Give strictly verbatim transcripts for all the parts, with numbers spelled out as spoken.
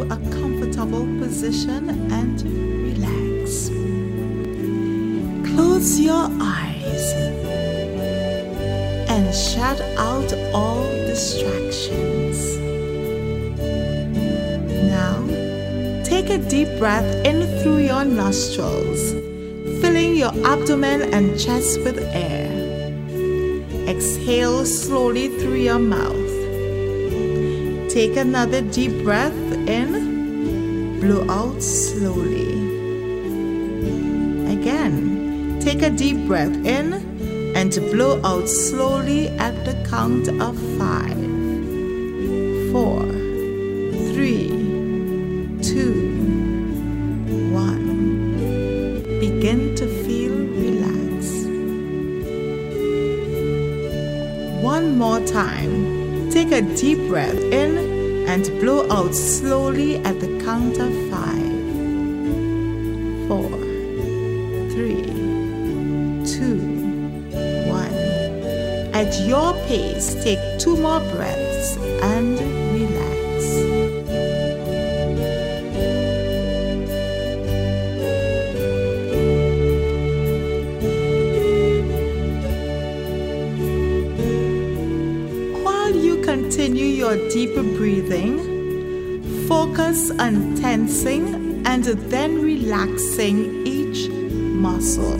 a comfortable position and relax. Close your eyes and shut out all distractions. Now, take a deep breath in through your nostrils, filling your abdomen and chest with air. Exhale slowly through your mouth. Take another deep breath in, blow out slowly. Again, take a deep breath in and blow out slowly at the count of five, four, three, two, one. Begin to feel relaxed. One more time. Take a deep breath in and blow out slowly at the count of five, four, three, two, one. At your pace, take two more breaths and relax. Continue your deeper breathing. Focus on tensing and then relaxing each muscle.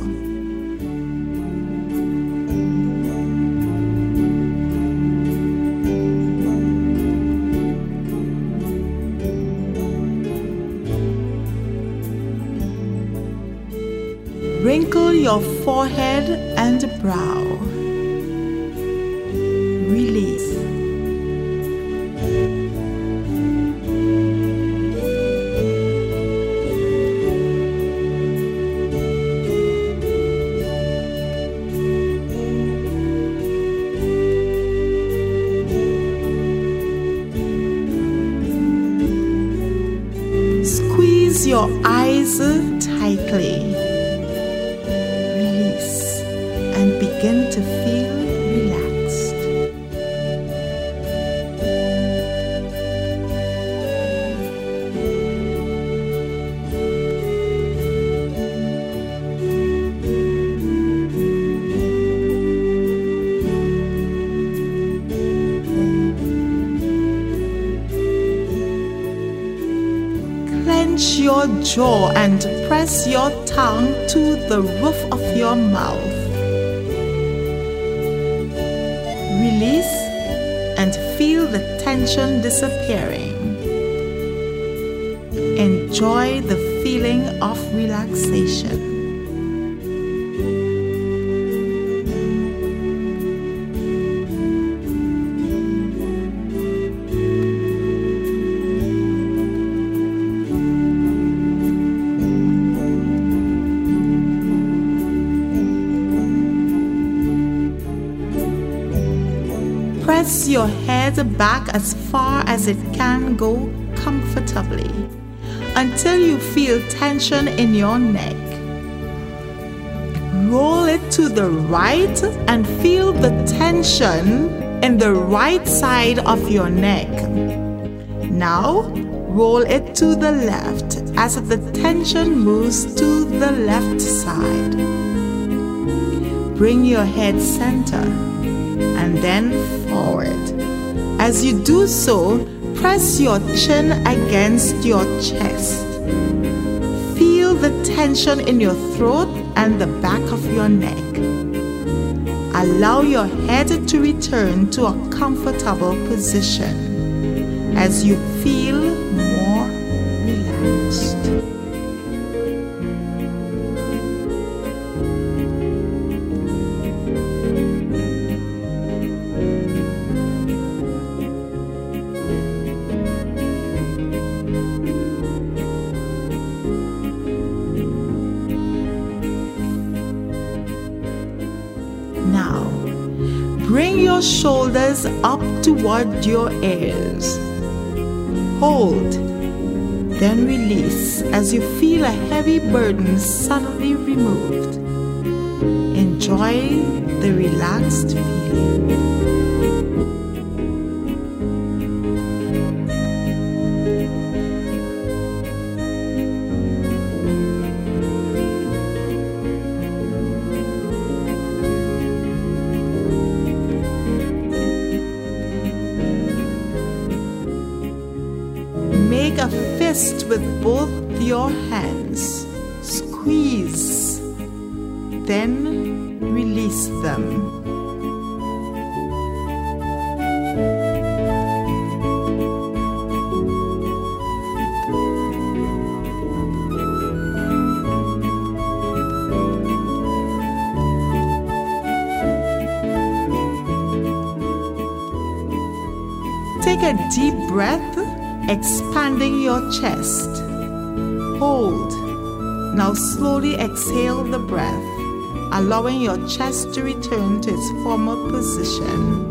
Wrinkle your forehead and brow. Release. Squeeze your eyes tightly. Release and begin to feel relaxed. Clench your jaw and press your tongue to the roof of your mouth. Release and feel the tension disappearing. Enjoy the feeling of relaxation. Press your head back as far as it can go comfortably until you feel tension in your neck. Roll it to the right and feel the tension in the right side of your neck. Now, roll it to the left as the tension moves to the left side. Bring your head center and then forward. As you do so, press your chin against your chest. Feel the tension in your throat and the back of your neck. Allow your head to return to a comfortable position as you feel more relaxed. Now, bring your shoulders up toward your ears. Hold, then release as you feel a heavy burden suddenly removed. Enjoy the relaxed feeling. fist with both your hands. Squeeze, then release them. Take a deep breath, expanding your chest. Hold. Now slowly exhale the breath, allowing your chest to return to its former position.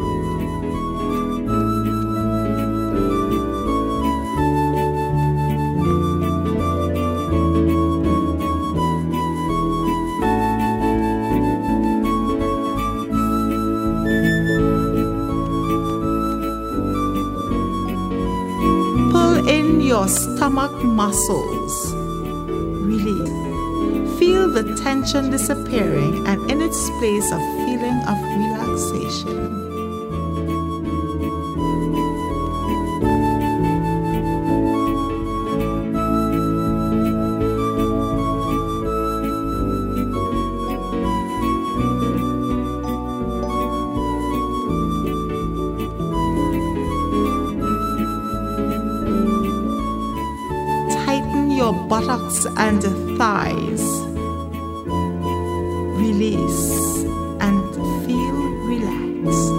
In your stomach muscles. Release. Feel the tension disappearing and in its place a feeling of relaxation. Your buttocks and thighs. Release and feel relaxed.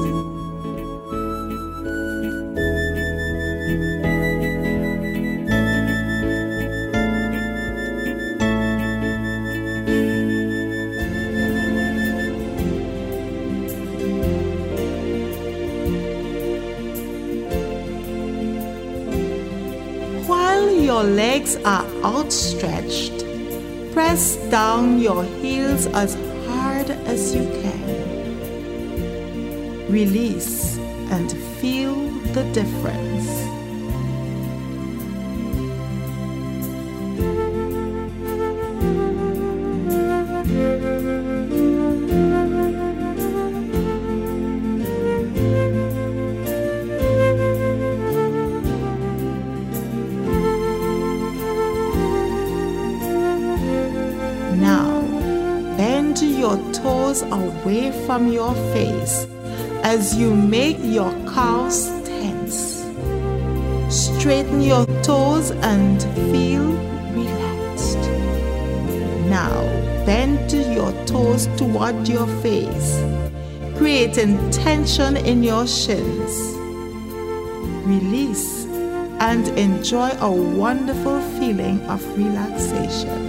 While your legs are outstretched, press down your heels as hard as you can. Release and feel the difference. Now, bend your toes away from your face as you make your calves tense. Straighten your toes and feel relaxed. Now, bend your toes toward your face, creating tension in your shins. Release and enjoy a wonderful feeling of relaxation.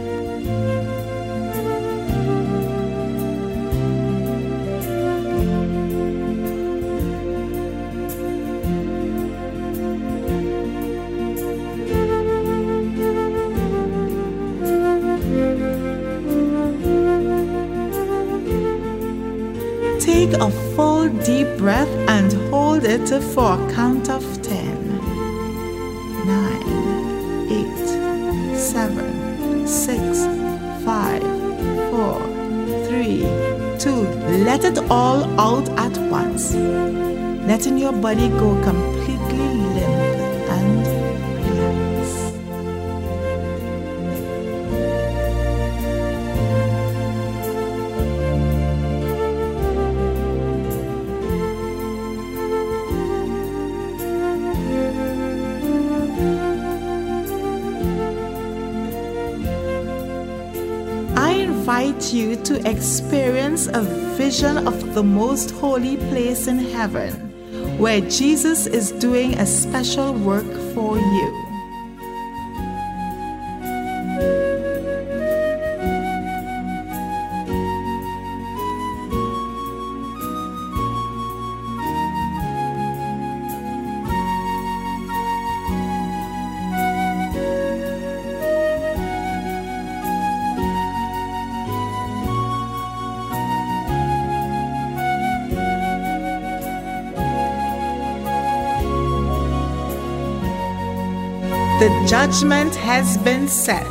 Take a full deep breath and hold it for a count of ten. Nine, eight, seven, six, five, four, three, two. Let it all out at once, letting your body go completely limp and relaxed. I invite you to experience a vision of the most holy place in heaven, where Jesus is doing a special work for you. The judgment has been set.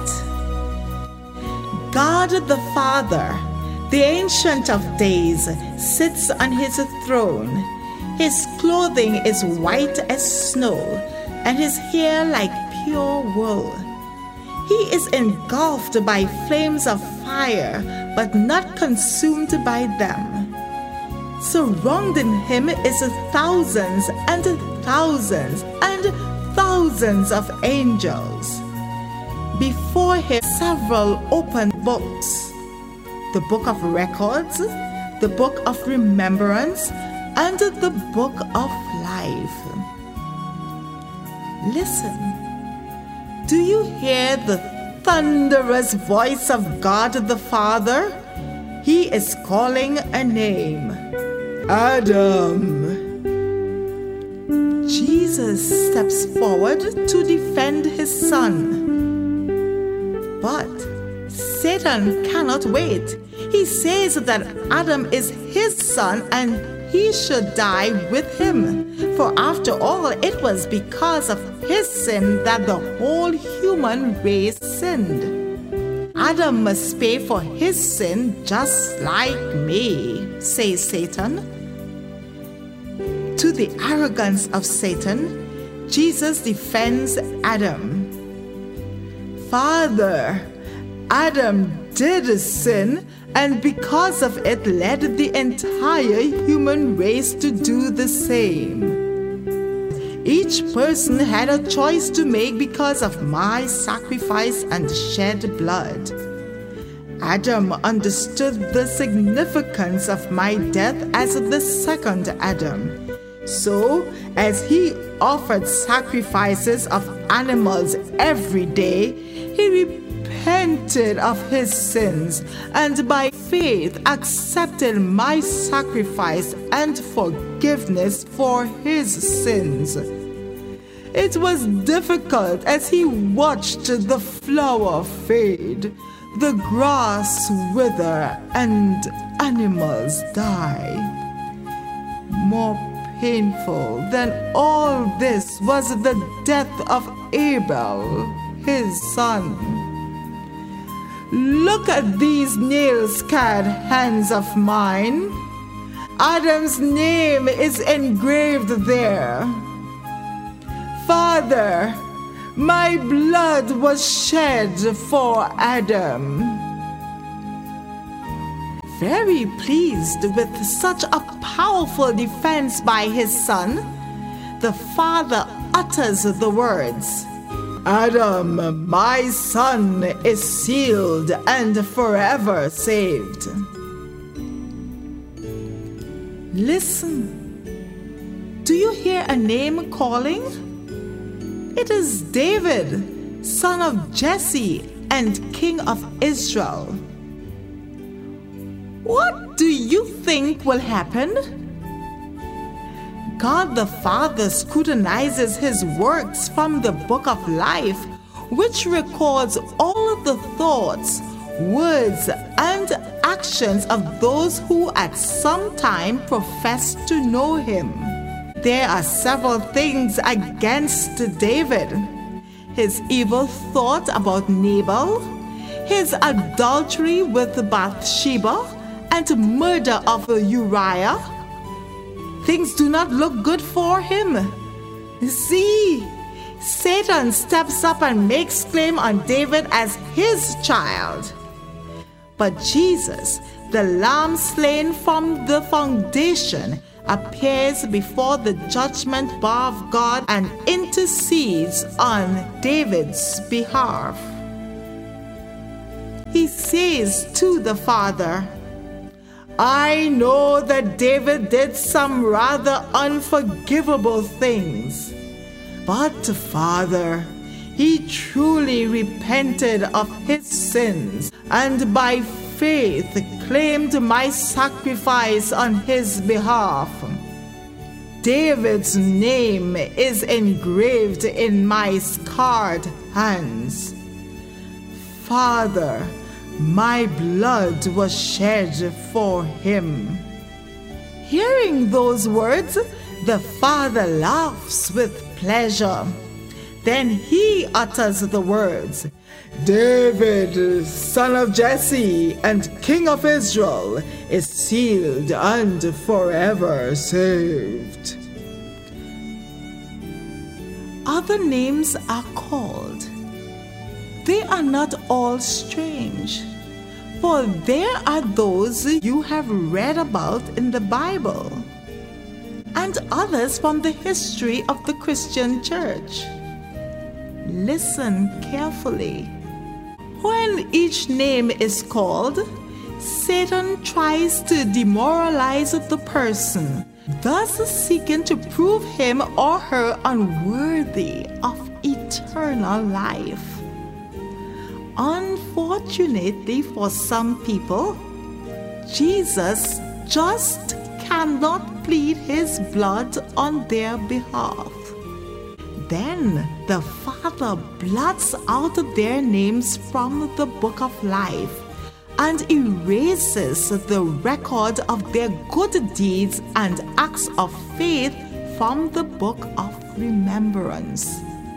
God the Father, the Ancient of Days, sits on his throne. His clothing is white as snow, and his hair like pure wool. He is engulfed by flames of fire, but not consumed by them. Surrounding him is thousands and thousands and thousands of angels. Before him, several open books: the book of records, the book of remembrance, and the book of life. Listen. Do you hear the thunderous voice of God the Father? He is calling a name. Adam. Jesus steps forward to defend his son. But Satan cannot wait. He says that Adam is his son and he should die with him. For after all, it was because of his sin that the whole human race sinned. Adam must pay for his sin just like me, says Satan. To the arrogance of Satan, Jesus defends Adam. Father, Adam did sin, and because of it led the entire human race to do the same. Each person had a choice to make because of my sacrifice and shed blood. Adam understood the significance of my death as the second Adam. So, as he offered sacrifices of animals every day, he repented of his sins and by faith accepted my sacrifice and forgiveness for his sins. It was difficult as he watched the flower fade, the grass wither, and animals die. More painful than all this was the death of Abel, his son. Look at these nail-scarred hands of mine. Adam's name is engraved there. Father, my blood was shed for Adam. Very pleased with such a powerful defense by his son, the father utters the words, Adam, my son, is sealed and forever saved. Listen. Do you hear a name calling? It is David, son of Jesse and king of Israel. What do you think will happen? God the Father scrutinizes his works from the book of life, which records all of the thoughts, words, and actions of those who at some time profess to know him. There are several things against David: his evil thought about Nabal, his adultery with Bathsheba, and murder of Uriah. Things do not look good for him. See, Satan steps up and makes claim on David as his child. But Jesus, the Lamb slain from the foundation, appears before the judgment bar of God and intercedes on David's behalf. He says to the Father, I know that David did some rather unforgivable things, but Father, he truly repented of his sins and by faith claimed my sacrifice on his behalf. David's name is engraved in my scarred hands. Father, my blood was shed for him. Hearing those words, the Father laughs with pleasure. Then he utters the words, David, son of Jesse and king of Israel, is sealed and forever saved. other names are called, they are not all strange, for there are those you have read about in the Bible, and others from the history of the Christian church. Listen carefully. When each name is called, Satan tries to demoralize the person, thus seeking to prove him or her unworthy of eternal life. Unfortunately for some people, Jesus just cannot plead his blood on their behalf. Then the Father blots out their names from the book of life and erases the record of their good deeds and acts of faith from the book of remembrance.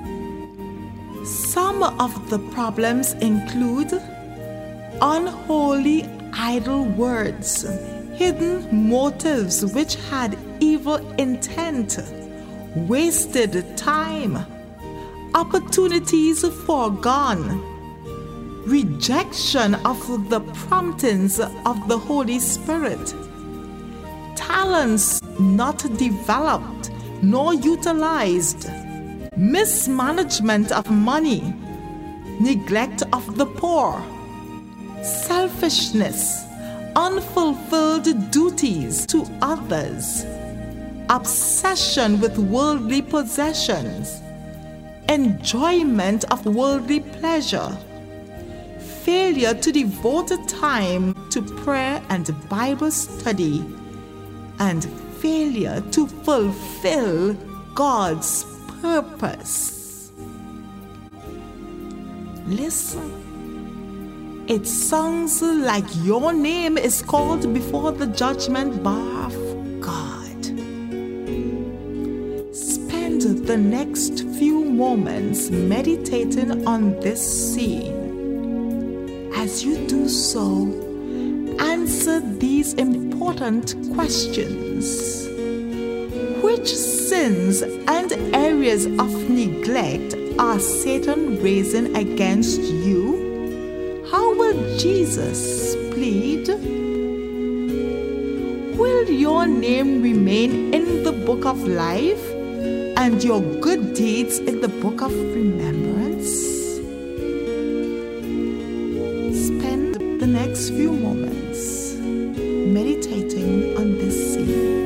Some of the problems include unholy idle words, hidden motives which had evil intent, wasted time, opportunities foregone, rejection of the promptings of the Holy Spirit, talents not developed nor utilized, mismanagement of money, neglect of the poor, selfishness, unfulfilled duties to others, obsession with worldly possessions, enjoyment of worldly pleasure, failure to devote time to prayer and Bible study, and failure to fulfill God's purpose. Listen, it sounds like your name is called before the judgment bar of God. Spend the next few moments meditating on this scene. As you do so, answer these important questions. Which sins and areas of neglect are Satan raising against you? How will Jesus plead? Will your name remain in the book of life and your good deeds in the book of remembrance? The next few moments meditating on this scene.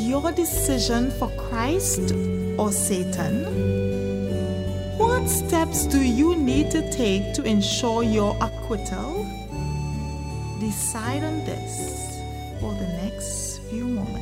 your decision for Christ or Satan? What steps do you need to take to ensure your acquittal? Decide on this for the next few moments.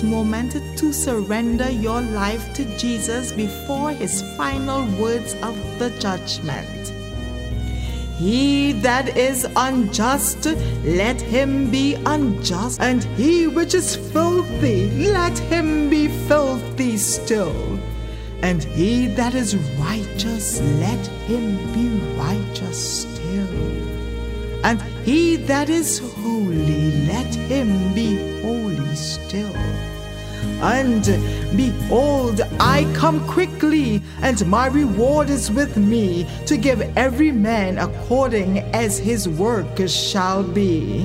this moment to surrender your life to Jesus before his final words of the judgment. He that is unjust, let him be unjust, and he which is filthy, let him be filthy still. And he that is righteous, let him be righteous still. And he that is holy, let him be holy still. And behold, I come quickly, and my reward is with me, to give every man according as his work shall be.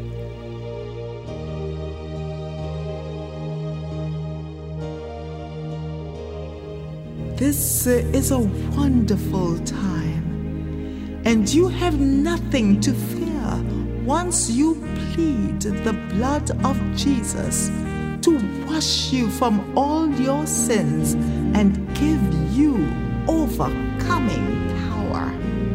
This is a wonderful time, and you have nothing to fear once you plead the blood of Jesus to wash you from all your sins and give you overcoming power.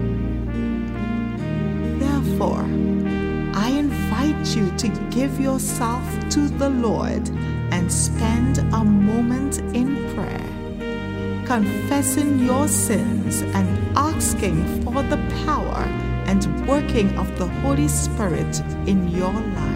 Therefore, I invite you to give yourself to the Lord and spend a moment in prayer, confessing your sins and asking for the power and working of the Holy Spirit in your life.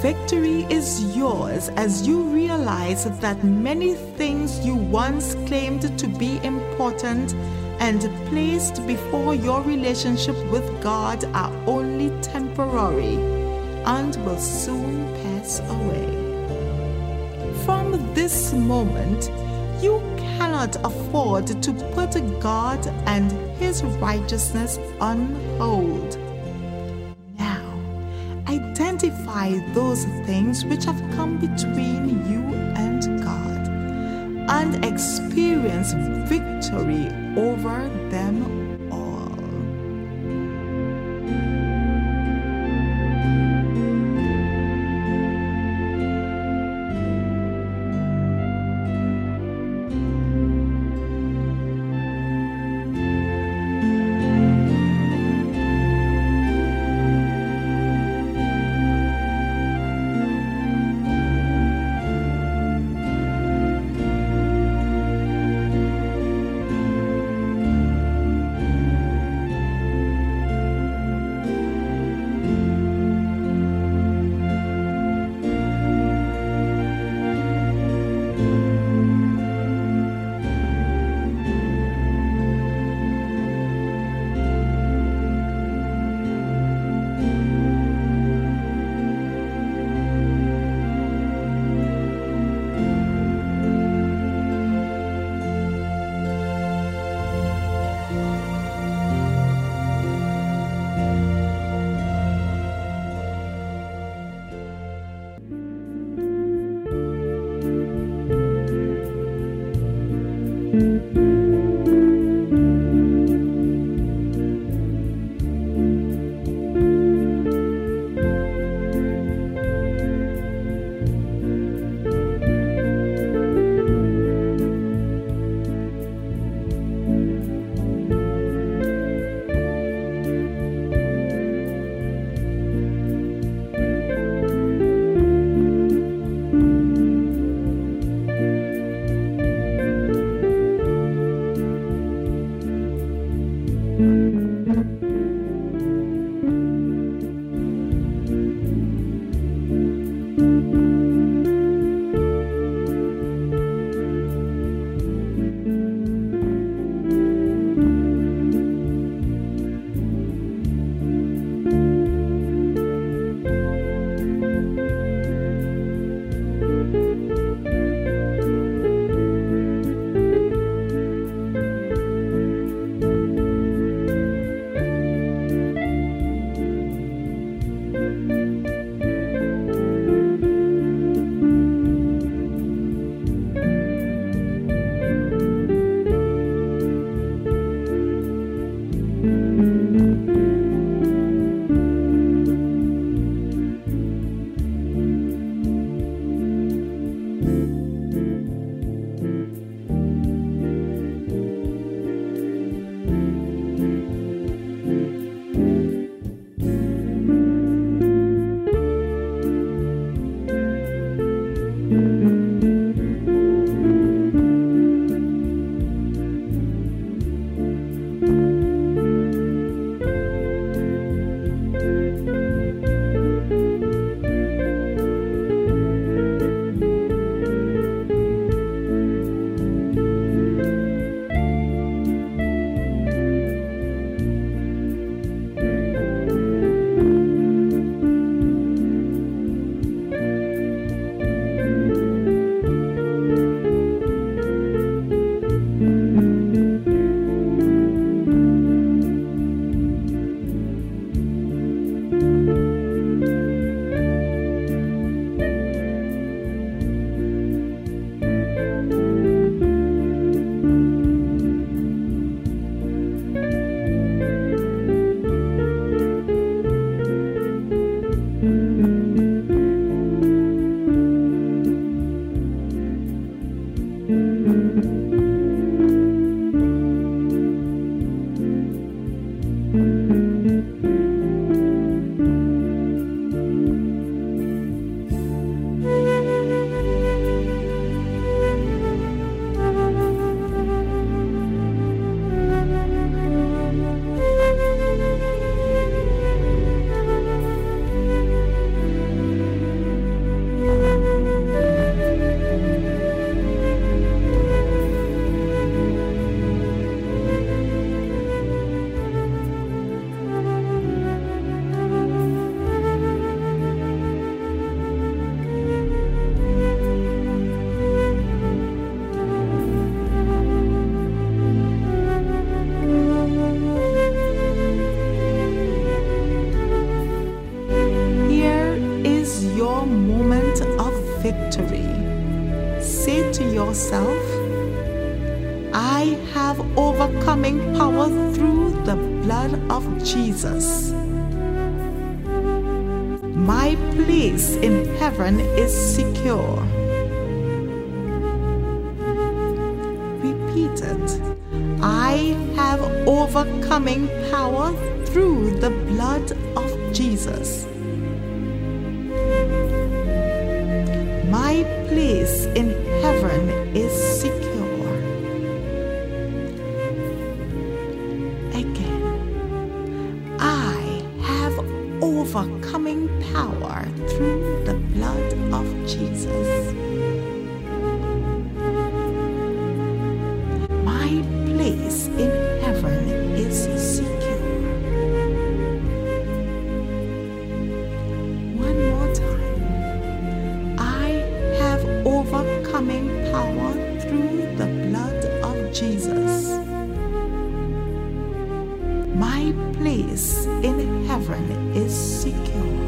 Victory is yours as you realize that many things you once claimed to be important and placed before your relationship with God are only temporary and will soon pass away. From this moment, you cannot afford to put God and His righteousness on hold. Now, identify those things which have come between you and God and experience victory over them all. victory. Say to yourself, I have overcoming power through the blood of Jesus. My place in heaven is secure. Repeat it. I have overcoming power through the blood of Jesus. My place in heaven is secure. Again, I have overcoming power through the blood of Jesus. My place in heaven is secure. One more time. I have overcoming power through the blood of Jesus. My place in heaven is secure.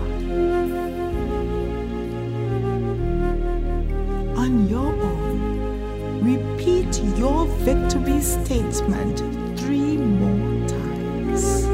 On your own, repeat your victory statement three more times.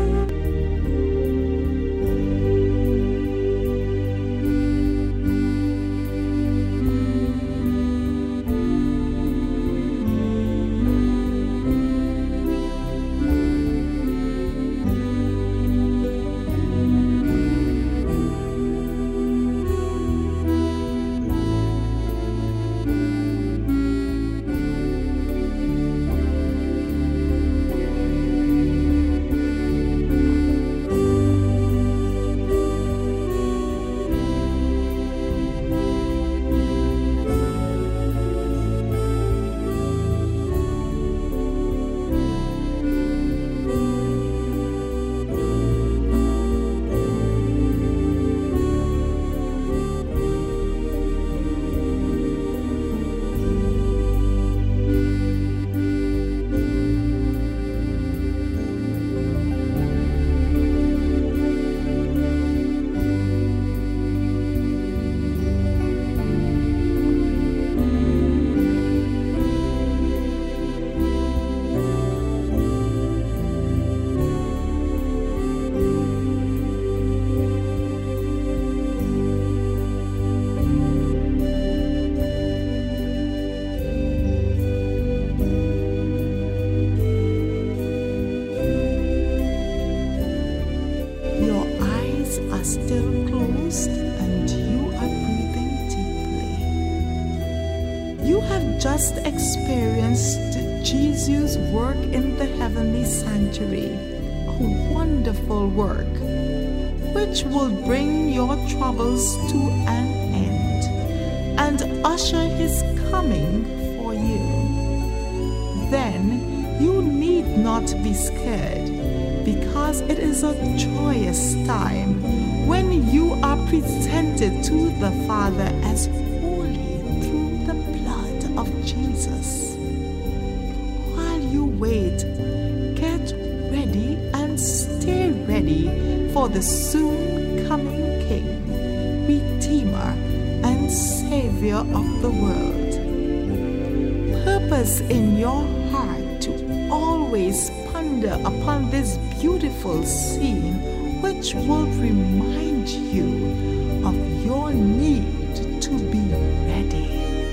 Still closed and you are breathing deeply. You have just experienced Jesus' work in the heavenly sanctuary, a wonderful work which will bring your troubles to an end and usher his coming for you. Then you need not be scared, because it is a joyous time when you are presented to the Father as holy through the blood of Jesus. While you wait, get ready and stay ready for the soon coming King, Redeemer, and Savior of the world. Purpose in your heart to always ponder upon this beautiful scene, which will remind you of your need to be ready.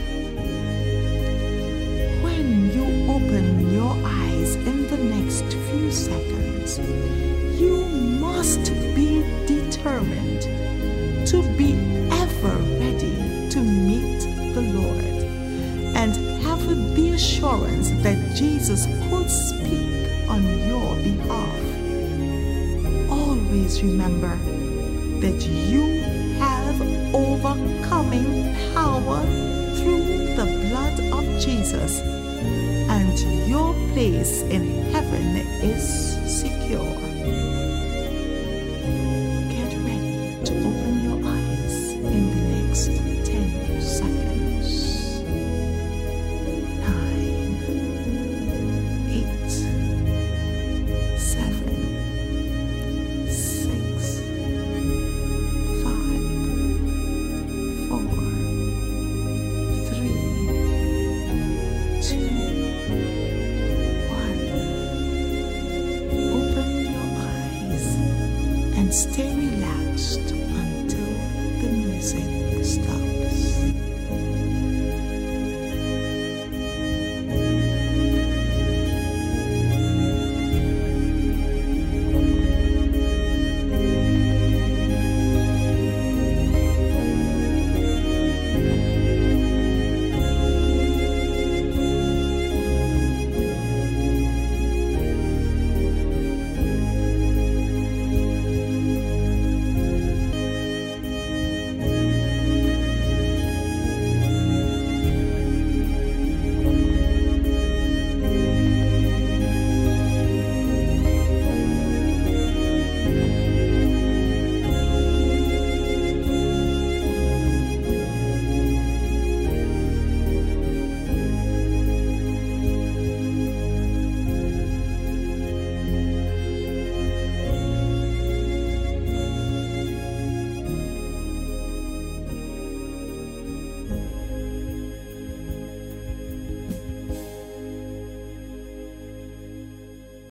When you open your eyes in the next few seconds, you must be determined to be ever ready to meet the Lord and have the assurance that Jesus could speak on your behalf. Always remember that you have overcoming power through the blood of Jesus, and your place in heaven is secure. Get ready to open your eyes in the next ten seconds. Nine, eight, seven, six, five, four, and stay relaxed.